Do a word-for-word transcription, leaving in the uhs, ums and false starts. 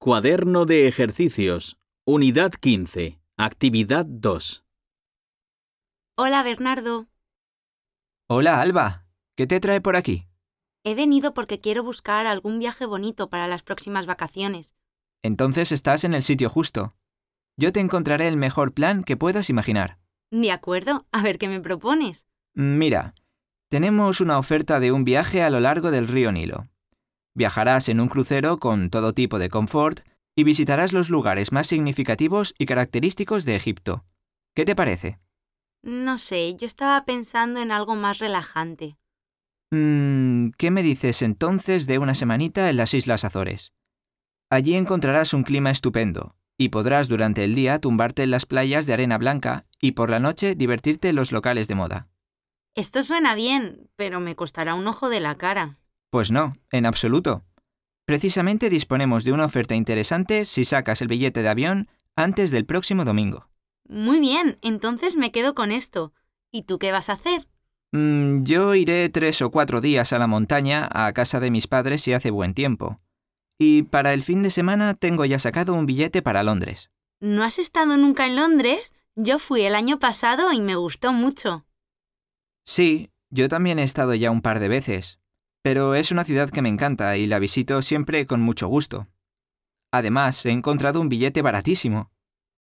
Cuaderno de ejercicios, unidad quince, actividad dos. Hola, Bernardo. Hola, Alba. ¿Qué te trae por aquí? He venido porque quiero buscar algún viaje bonito para las próximas vacaciones. Entonces estás en el sitio justo. Yo te encontraré el mejor plan que puedas imaginar. De acuerdo, a ver qué me propones. Mira, tenemos una oferta de un viaje a lo largo del río Nilo. Viajarás en un crucero con todo tipo de confort y visitarás los lugares más significativos y característicos de Egipto. ¿Qué te parece? No sé, yo estaba pensando en algo más relajante. Mm, ¿qué me dices entonces de una semanita en las Islas Azores? Allí encontrarás un clima estupendo y podrás durante el día tumbarte en las playas de arena blanca y por la noche divertirte en los locales de moda. Esto suena bien, pero me costará un ojo de la cara. Pues no, en absoluto. Precisamente disponemos de una oferta interesante si sacas el billete de avión antes del próximo domingo. Muy bien, entonces me quedo con esto. ¿Y tú qué vas a hacer? Mm, yo iré tres o cuatro días a la montaña a casa de mis padres si hace buen tiempo. Y para el fin de semana tengo ya sacado un billete para Londres. ¿No has estado nunca en Londres? Yo fui el año pasado y me gustó mucho. Sí, yo también he estado ya un par de veces, pero es una ciudad que me encanta y la visito siempre con mucho gusto. Además, he encontrado un billete baratísimo.